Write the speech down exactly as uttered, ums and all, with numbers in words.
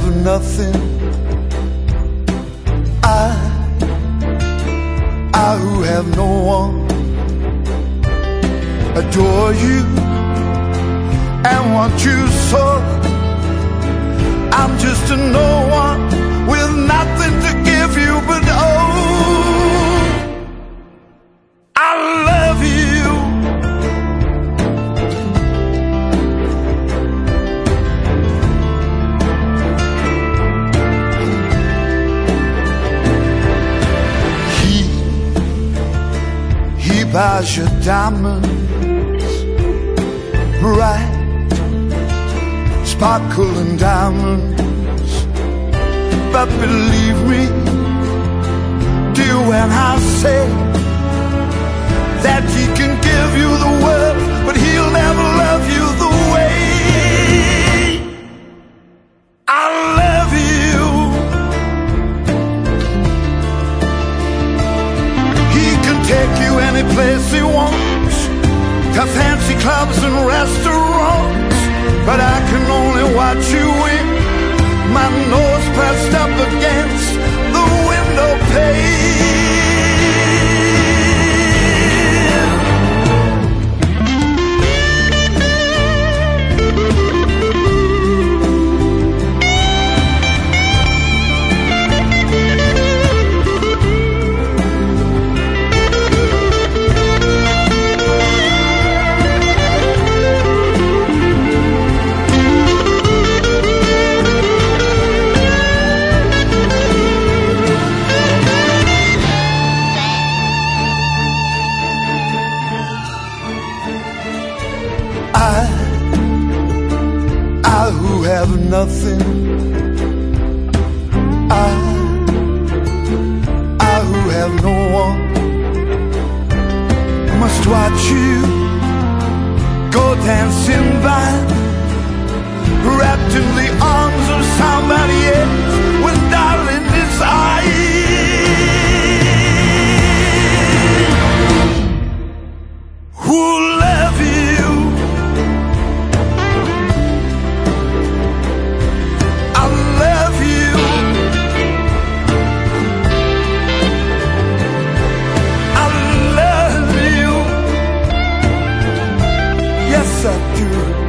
have nothing, I, I who have no one, adore you and want you so. I'm just a no one with nothing to give you but oh, I love you. He, he buys your diamonds, bright, sparkling diamonds. But believe me, dear, when I say that he can give you the world, but he'll never love you the way I love you. He can take you any place he wants, to fancy clubs and restaurants, but I can only watch you win, my nose pressed up against the window pane. I, I who have nothing, I, I who have no one, must watch you go dancing by, wrapped in the arms of somebody else with darling desire. Who'll love you? I love you. I love you. Yes, I do.